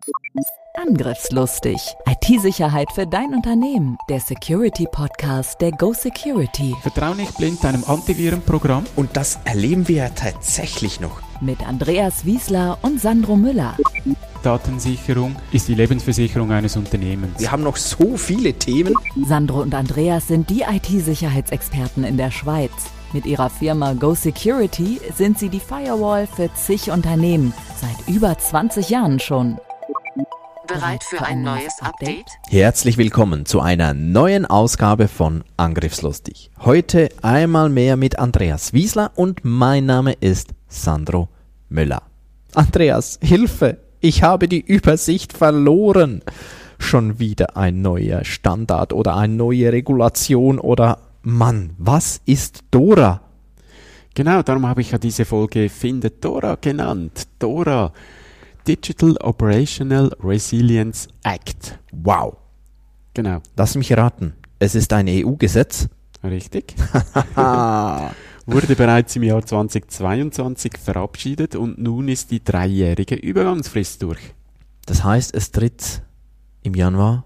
Angriffslustig. IT-Sicherheit für dein Unternehmen. Der Security-Podcast der Go Security. Vertrau nicht blind deinem Antivirenprogramm. Und das erleben wir ja tatsächlich noch. Mit Andreas Wiesler und Sandro Müller. Datensicherung ist die Lebensversicherung eines Unternehmens. Wir haben noch so viele Themen. Sandro und Andreas sind die IT-Sicherheitsexperten in der Schweiz. Mit ihrer Firma Go Security sind sie die Firewall für zig Unternehmen. Seit über 20 Jahren schon. Bereit für ein neues Update? Herzlich willkommen zu einer neuen Ausgabe von Angriffslustig. Heute einmal mehr mit Andreas Wiesler und mein Name ist Sandro Müller. Andreas, Hilfe! Ich habe die Übersicht verloren. Schon wieder ein neuer Standard oder eine neue Regulation oder Mann, was ist DORA? Genau, darum habe ich ja diese Folge Findet DORA genannt. DORA, Digital Operational Resilience Act. Wow. Genau. Lass mich raten, es ist ein EU-Gesetz? Richtig. Wurde bereits im Jahr 2022 verabschiedet und nun ist die 3-jährige Übergangsfrist durch. Das heißt, es tritt im Januar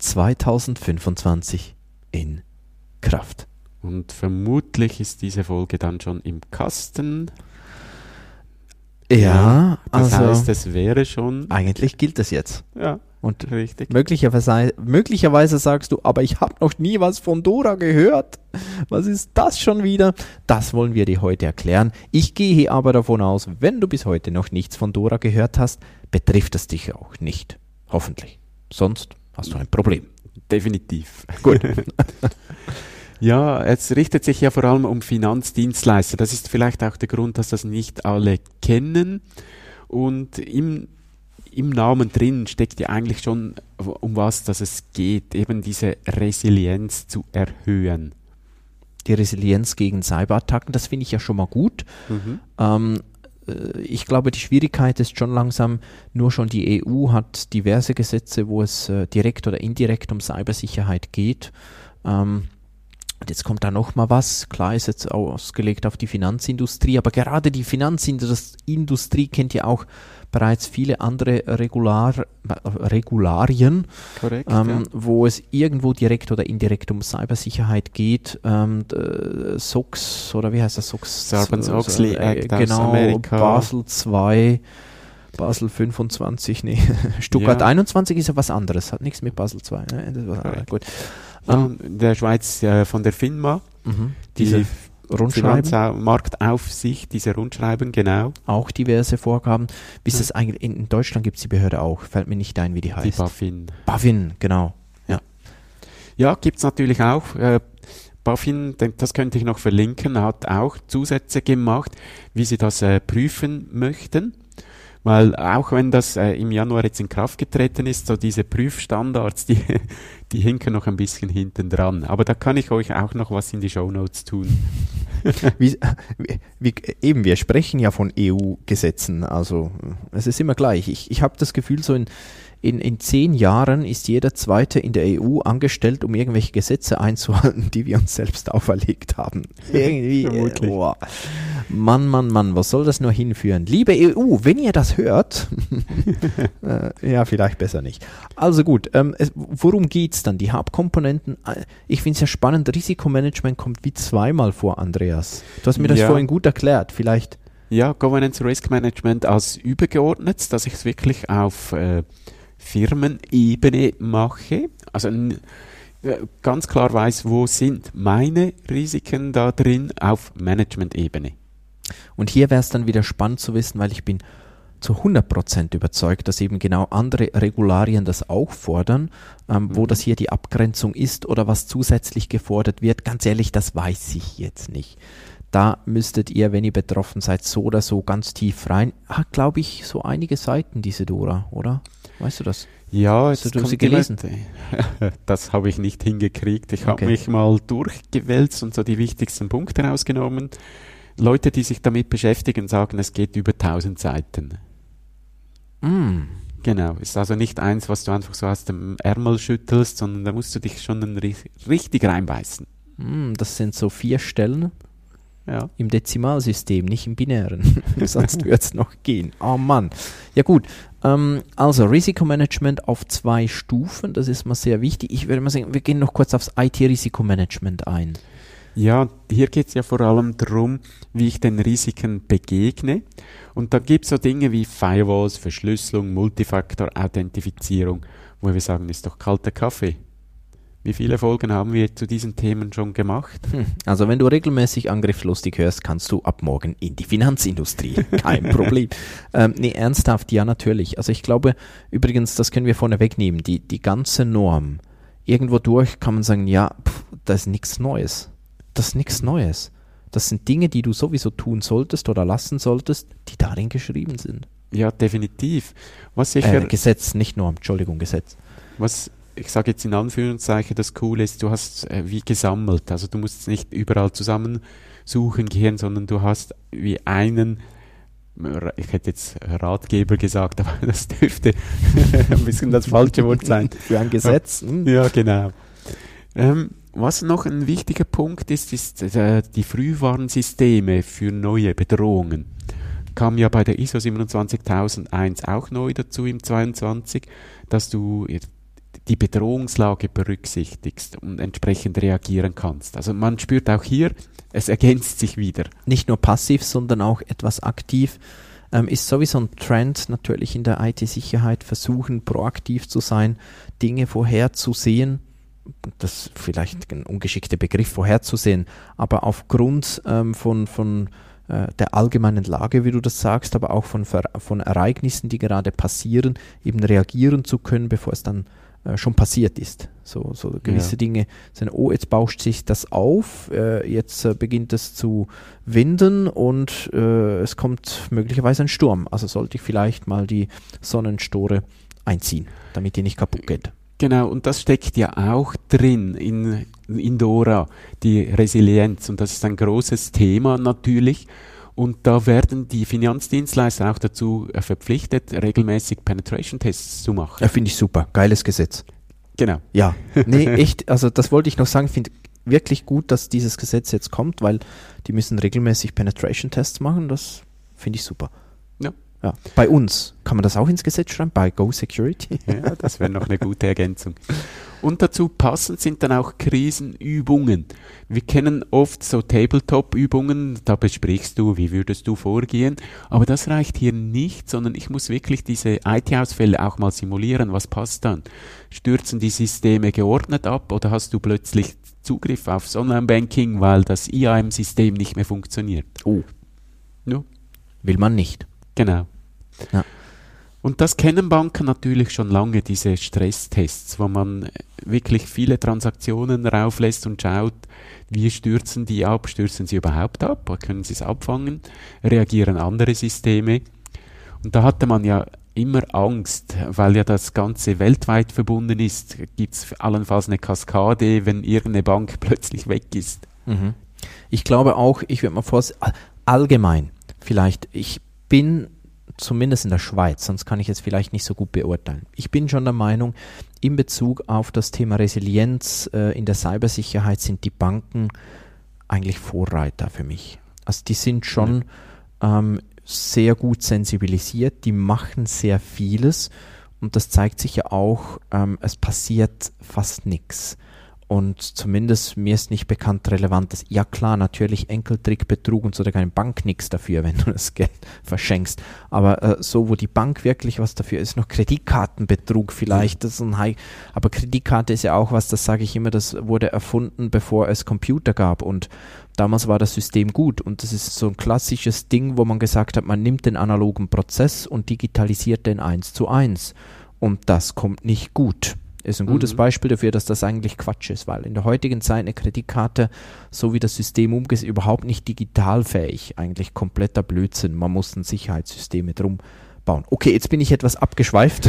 2025 in Kraft. Und vermutlich ist diese Folge dann schon im Kasten. Ja, das also heißt, es wäre schon... eigentlich gilt es jetzt. Ja, und richtig. Möglicherweise sagst du, aber ich habe noch nie was von DORA gehört. Was ist das schon wieder? Das wollen wir dir heute erklären. Ich gehe aber davon aus, wenn du bis heute noch nichts von DORA gehört hast, betrifft es dich auch nicht. Hoffentlich. Sonst hast du ein Problem. Definitiv. Gut. Ja, es richtet sich ja vor allem um Finanzdienstleister. Das ist vielleicht auch der Grund, dass das nicht alle kennen. Und im Namen drin steckt ja eigentlich schon, um was dass es geht, eben diese Resilienz zu erhöhen. Die Resilienz gegen Cyberattacken, das finde ich ja schon mal gut. Ich glaube, die Schwierigkeit ist schon langsam, nur schon die EU hat diverse Gesetze, wo es direkt oder indirekt um Cybersicherheit geht. Und jetzt kommt da noch mal was. Klar ist jetzt ausgelegt auf die Finanzindustrie, aber gerade die Finanzindustrie kennt ja auch bereits viele andere Regularien, Korrekt, wo es irgendwo direkt oder indirekt um Cybersicherheit geht. SOX, oder wie heißt das? SOX? Sarbanes-Oxley Act aus genau, Amerika. Basel 2, Basel 25, nee, Stuttgart 21 ist ja was anderes, hat nichts mit Basel 2. Ne? Das war, gut. Ja, in der Schweiz von der FINMA, diese Rundschreiben. Finanzmarktaufsicht, diese Rundschreiben, genau. Auch diverse Vorgaben. Wie ist das eigentlich? In Deutschland gibt es die Behörde auch. Fällt mir nicht ein, wie die heißt. Die BaFin. BaFin, genau. Ja, gibt es natürlich auch. BaFin, das könnte ich noch verlinken, hat auch Zusätze gemacht, wie sie das prüfen möchten. Weil auch wenn das im Januar jetzt in Kraft getreten ist, so diese Prüfstandards, die hinken noch ein bisschen hinten dran. Aber da kann ich euch auch noch was in die Shownotes tun. Wir sprechen ja von EU-Gesetzen, also es ist immer gleich. Ich habe das Gefühl, so in 10 Jahren ist jeder Zweite in der EU angestellt, um irgendwelche Gesetze einzuhalten, die wir uns selbst auferlegt haben. Irgendwie, Mann, was soll das nur hinführen? Liebe EU, wenn ihr das hört, ja, vielleicht besser nicht. Also gut, worum geht's dann? Die Hauptkomponenten, ich finde es ja spannend, Risikomanagement kommt wie zweimal vor, Andreas. Du hast mir das vorhin gut erklärt, vielleicht. Ja, Governance Risk Management als übergeordnet, dass ich es wirklich auf Firmenebene mache, also ganz klar weiß, wo sind meine Risiken da drin auf Management-Ebene. Und hier wäre es dann wieder spannend zu wissen, weil ich bin zu 100% überzeugt, dass eben genau andere Regularien das auch fordern, wo das hier die Abgrenzung ist oder was zusätzlich gefordert wird. Ganz ehrlich, das weiß ich jetzt nicht. Da müsstet ihr, wenn ihr betroffen seid, so oder so ganz tief rein. Hat, glaube ich, so einige Seiten, diese DORA, oder? Weißt du das? Ja, jetzt hast du sie gelesen? Das habe ich nicht hingekriegt. Ich habe mich mal durchgewälzt und so die wichtigsten Punkte rausgenommen. Leute, die sich damit beschäftigen, sagen, es geht über 1000 Seiten. Genau, ist also nicht eins, was du einfach so aus dem Ärmel schüttelst, sondern da musst du dich schon richtig reinbeißen. Das sind so 4 Stellen. Ja. Im Dezimalsystem, nicht im binären. Sonst würde es noch gehen. Oh Mann. Ja gut, also Risikomanagement auf 2 Stufen, das ist mal sehr wichtig. Ich würde mal sagen, wir gehen noch kurz aufs IT-Risikomanagement ein. Ja, hier geht es ja vor allem darum, wie ich den Risiken begegne. Und da gibt es so Dinge wie Firewalls, Verschlüsselung, Multifaktor-Authentifizierung, wo wir sagen, ist doch kalter Kaffee. Wie viele Folgen haben wir zu diesen Themen schon gemacht? Also wenn du regelmäßig angriffslustig hörst, kannst du ab morgen in die Finanzindustrie. Kein Problem. Nee, ernsthaft, ja natürlich. Also ich glaube, übrigens, das können wir vorne wegnehmen, die ganze Norm, irgendwo durch kann man sagen, ja, das ist nichts Neues. Das ist nichts Neues. Das sind Dinge, die du sowieso tun solltest oder lassen solltest, die darin geschrieben sind. Ja, definitiv. Was sicher, Gesetz, nicht Norm, Entschuldigung, Gesetz. was ich sage jetzt in Anführungszeichen, das Coole ist, du hast wie gesammelt. Also du musst es nicht überall zusammensuchen gehen, sondern du hast wie einen, ich hätte jetzt Ratgeber gesagt, aber das dürfte ein bisschen das falsche Wort sein. Für ein Gesetz. Ja, genau. Was noch ein wichtiger Punkt ist die Frühwarnsysteme für neue Bedrohungen. Kam ja bei der ISO 27001 auch neu dazu im 22, dass du die Bedrohungslage berücksichtigst und entsprechend reagieren kannst. Also man spürt auch hier, es ergänzt sich wieder. Nicht nur passiv, sondern auch etwas aktiv. Ist sowieso ein Trend natürlich in der IT-Sicherheit, versuchen proaktiv zu sein, Dinge vorherzusehen. Das ist vielleicht ein ungeschickter Begriff, vorherzusehen, aber aufgrund von der allgemeinen Lage, wie du das sagst, aber auch von Ereignissen, die gerade passieren, eben reagieren zu können, bevor es dann schon passiert ist. So gewisse Dinge sind, jetzt bauscht sich das auf, jetzt beginnt es zu winden und es kommt möglicherweise ein Sturm. Also sollte ich vielleicht mal die Sonnenstore einziehen, damit die nicht kaputt geht. Genau, und das steckt ja auch drin in DORA, die Resilienz. Und das ist ein großes Thema natürlich. Und da werden die Finanzdienstleister auch dazu verpflichtet, regelmäßig Penetration-Tests zu machen. Ja, finde ich super. Geiles Gesetz. Genau. Ja, nee, echt, also das wollte ich noch sagen, finde wirklich gut, dass dieses Gesetz jetzt kommt, weil die müssen regelmäßig Penetration-Tests machen, das finde ich super. Ja. Bei uns kann man das auch ins Gesetz schreiben, bei Go Security. Ja, das wäre noch eine gute Ergänzung. Und dazu passend sind dann auch Krisenübungen. Wir kennen oft so Tabletop-Übungen, da besprichst du, wie würdest du vorgehen, aber das reicht hier nicht, sondern ich muss wirklich diese IT-Ausfälle auch mal simulieren. Was passt dann? Stürzen die Systeme geordnet ab oder hast du plötzlich Zugriff aufs Online-Banking, weil das IAM-System nicht mehr funktioniert? Oh. Ja. Will man nicht. Genau. Ja. Und das kennen Banken natürlich schon lange, diese Stresstests, wo man wirklich viele Transaktionen rauflässt und schaut, wie stürzen die ab, stürzen sie überhaupt ab, oder können sie es abfangen, reagieren andere Systeme. Und da hatte man ja immer Angst, weil ja das Ganze weltweit verbunden ist, gibt es allenfalls eine Kaskade, wenn irgendeine Bank plötzlich weg ist. Mhm. Ich glaube auch, ich würde mal allgemein vielleicht, ich bin zumindest in der Schweiz, sonst kann ich es vielleicht nicht so gut beurteilen. Ich bin schon der Meinung, in Bezug auf das Thema Resilienz in der Cybersicherheit sind die Banken eigentlich Vorreiter für mich. Also die sind schon sehr gut sensibilisiert, die machen sehr vieles und das zeigt sich ja auch, es passiert fast nichts. Und zumindest mir ist nicht bekannt Relevantes. Ja klar, natürlich Enkeltrick, Betrug und so, da kann die Bank nichts dafür, wenn du das Geld verschenkst. Aber so, wo die Bank wirklich was dafür ist, noch Kreditkartenbetrug vielleicht. Das ist aber Kreditkarte ist ja auch was, das sage ich immer, das wurde erfunden, bevor es Computer gab. Und damals war das System gut. Und das ist so ein klassisches Ding, wo man gesagt hat, man nimmt den analogen Prozess und digitalisiert den 1:1. Und das kommt nicht gut. Ist ein gutes Beispiel dafür, dass das eigentlich Quatsch ist, weil in der heutigen Zeit eine Kreditkarte, so wie das System umgeht, ist überhaupt nicht digitalfähig. Eigentlich kompletter Blödsinn. Man muss ein Sicherheitssystem drum bauen. Okay, jetzt bin ich etwas abgeschweift.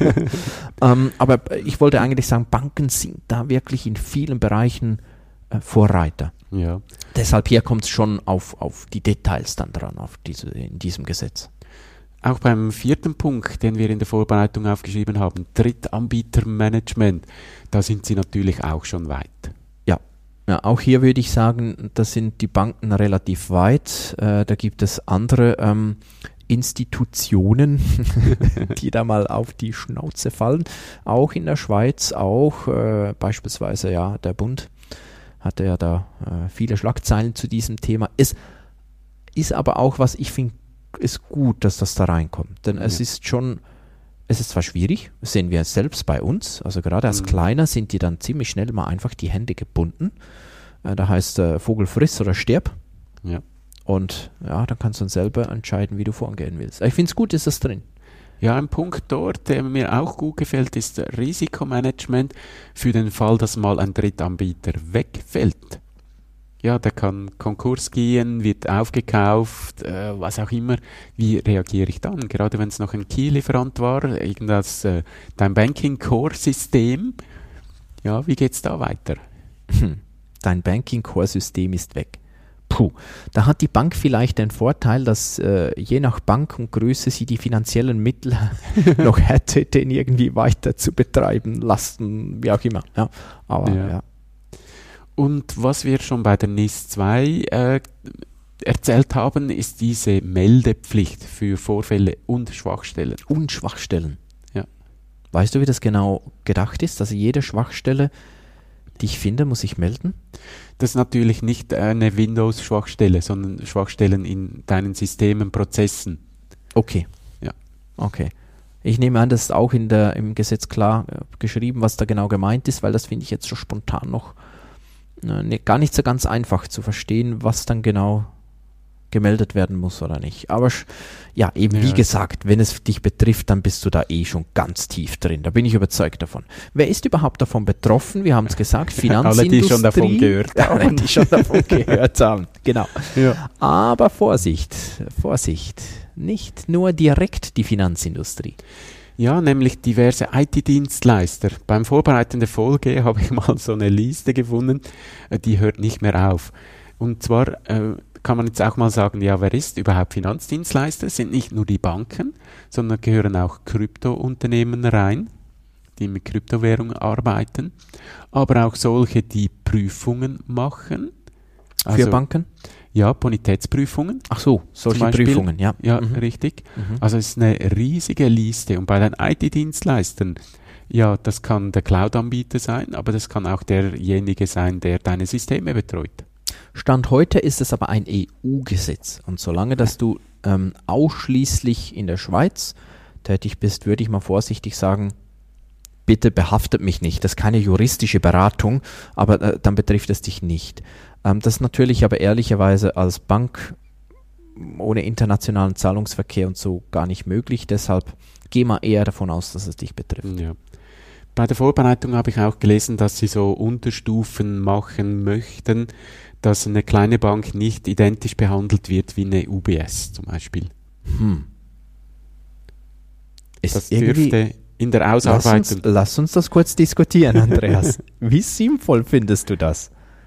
Aber ich wollte eigentlich sagen, Banken sind da wirklich in vielen Bereichen Vorreiter. Ja. Deshalb hier kommt es schon auf die Details dann dran, in diesem Gesetz. Auch beim 4. Punkt, den wir in der Vorbereitung aufgeschrieben haben, Drittanbietermanagement, da sind sie natürlich auch schon weit. Ja, Ja, auch hier würde ich sagen, da sind die Banken relativ weit. Da gibt es andere Institutionen, die da mal auf die Schnauze fallen. Auch in der Schweiz, auch beispielsweise ja der Bund hatte ja da viele Schlagzeilen zu diesem Thema. Es ist aber auch, was ich finde, ist gut, dass das da reinkommt. Denn es ist schon, es ist zwar schwierig, das sehen wir selbst bei uns, also gerade als Kleiner sind die dann ziemlich schnell mal einfach die Hände gebunden. Da heißt Vogel friss oder stirb. Ja. Und ja, dann kannst du dann selber entscheiden, wie du vorgehen willst. Ich finde es gut, ist das drin. Ja, ein Punkt dort, der mir auch gut gefällt, ist Risikomanagement für den Fall, dass mal ein Drittanbieter wegfällt. Ja, der kann Konkurs gehen, wird aufgekauft, was auch immer. Wie reagiere ich dann? Gerade wenn es noch ein Key-Lieferant war, irgendwas, dein Banking-Core-System. Ja, wie geht's da weiter? Dein Banking-Core-System ist weg. Puh, da hat die Bank vielleicht den Vorteil, dass je nach Bank und Größe sie die finanziellen Mittel noch hätte, den irgendwie weiter zu betreiben, lassen, wie auch immer. Ja, aber ja. Und was wir schon bei der NIS 2 erzählt haben, ist diese Meldepflicht für Vorfälle und Schwachstellen. Und Schwachstellen. Ja. Weißt du, wie das genau gedacht ist? Also jede Schwachstelle, die ich finde, muss ich melden? Das ist natürlich nicht eine Windows-Schwachstelle, sondern Schwachstellen in deinen Systemen, Prozessen. Okay. Ja. Okay. Ich nehme an, das ist auch im Gesetz klar geschrieben, was da genau gemeint ist, weil das finde ich jetzt so spontan noch gar nicht so ganz einfach zu verstehen, was dann genau gemeldet werden muss oder nicht. Aber ja, eben wie gesagt, wenn es dich betrifft, dann bist du da schon ganz tief drin. Da bin ich überzeugt davon. Wer ist überhaupt davon betroffen? Wir haben es gesagt, Finanzindustrie. Alle, die schon davon gehört haben. Alle, die schon davon gehört haben, genau. Ja. Aber Vorsicht, nicht nur direkt die Finanzindustrie. Ja, nämlich diverse IT-Dienstleister. Beim Vorbereiten der Folge habe ich mal so eine Liste gefunden, die hört nicht mehr auf. Und zwar kann man jetzt auch mal sagen, ja, wer ist überhaupt Finanzdienstleister? Es sind nicht nur die Banken, sondern gehören auch Kryptounternehmen rein, die mit Kryptowährungen arbeiten, aber auch solche, die Prüfungen machen. Für Banken? Ja, Bonitätsprüfungen. Ach so, solche Prüfungen, ja. Ja, richtig. Also es ist eine riesige Liste. Und bei den IT-Dienstleistern, ja, das kann der Cloud-Anbieter sein, aber das kann auch derjenige sein, der deine Systeme betreut. Stand heute ist es aber ein EU-Gesetz. Und solange, dass du ausschließlich in der Schweiz tätig bist, würde ich mal vorsichtig sagen, bitte behaftet mich nicht. Das ist keine juristische Beratung, aber dann betrifft es dich nicht. Das ist natürlich aber ehrlicherweise als Bank ohne internationalen Zahlungsverkehr und so gar nicht möglich. Deshalb geh mal eher davon aus, dass es dich betrifft. Ja. Bei der Vorbereitung habe ich auch gelesen, dass sie so Unterstufen machen möchten, dass eine kleine Bank nicht identisch behandelt wird wie eine UBS zum Beispiel. Das dürfte in der Ausarbeitung... Lass uns das kurz diskutieren, Andreas. Wie sinnvoll findest du das?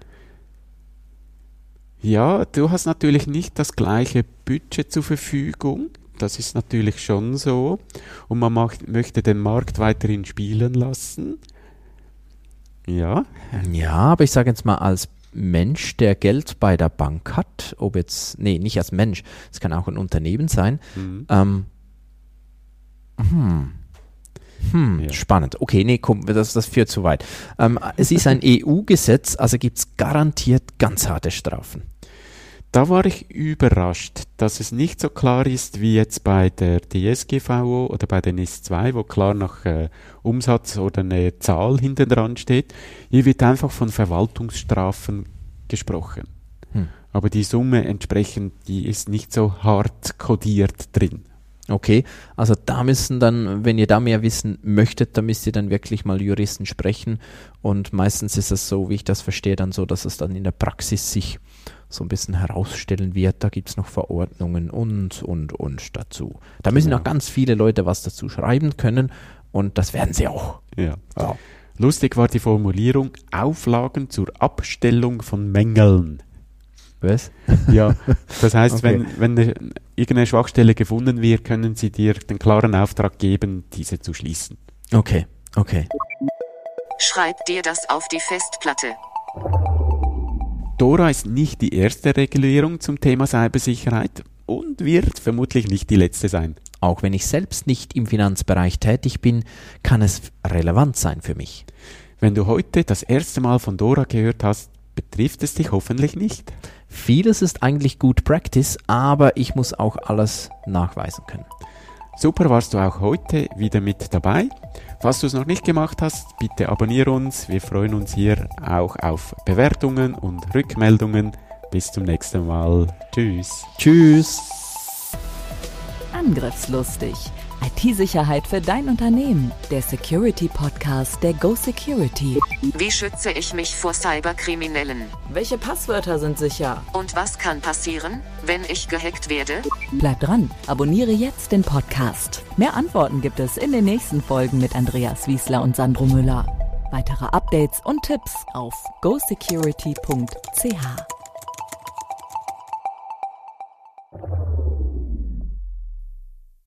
Ja, du hast natürlich nicht das gleiche Budget zur Verfügung. Das ist natürlich schon so. Und man möchte den Markt weiterhin spielen lassen. Ja. Ja, aber ich sage jetzt mal als Mensch, der Geld bei der Bank hat, ob jetzt, nee, nicht als Mensch, es kann auch ein Unternehmen sein. Ja. Spannend. Okay, nee, komm, das führt zu weit. Es ist ein EU-Gesetz, also gibt es garantiert ganz harte Strafen. Da war ich überrascht, dass es nicht so klar ist wie jetzt bei der DSGVO oder bei der NIS 2, wo klar nach Umsatz oder eine Zahl hinten dran steht. Hier wird einfach von Verwaltungsstrafen gesprochen. Aber die Summe entsprechend, die ist nicht so hart kodiert drin. Okay, also da müssen dann, wenn ihr da mehr wissen möchtet, da müsst ihr dann wirklich mal Juristen sprechen und meistens ist es so, wie ich das verstehe, dann so, dass es dann in der Praxis sich so ein bisschen herausstellen wird, da gibt es noch Verordnungen und dazu. Da müssen auch ganz viele Leute was dazu schreiben können und das werden sie auch. Ja. Oh. Lustig war die Formulierung Auflagen zur Abstellung von Mängeln. Was? Ja, das heißt, Okay. wenn irgendeine Schwachstelle gefunden wird, können sie dir den klaren Auftrag geben, diese zu schließen. Okay. Schreib dir das auf die Festplatte. DORA ist nicht die erste Regulierung zum Thema Cybersicherheit und wird vermutlich nicht die letzte sein. Auch wenn ich selbst nicht im Finanzbereich tätig bin, kann es relevant sein für mich. Wenn du heute das erste Mal von DORA gehört hast, betrifft es dich hoffentlich nicht. Vieles ist eigentlich Good Practice, aber ich muss auch alles nachweisen können. Super, warst du auch heute wieder mit dabei. Falls du es noch nicht gemacht hast, bitte abonniere uns. Wir freuen uns hier auch auf Bewertungen und Rückmeldungen. Bis zum nächsten Mal. Tschüss. Tschüss. Angriffslustig. IT-Sicherheit für dein Unternehmen. Der Security-Podcast der Go Security. Wie schütze ich mich vor Cyberkriminellen? Welche Passwörter sind sicher? Und was kann passieren, wenn ich gehackt werde? Bleib dran, abonniere jetzt den Podcast. Mehr Antworten gibt es in den nächsten Folgen mit Andreas Wiesler und Sandro Müller. Weitere Updates und Tipps auf gosecurity.ch.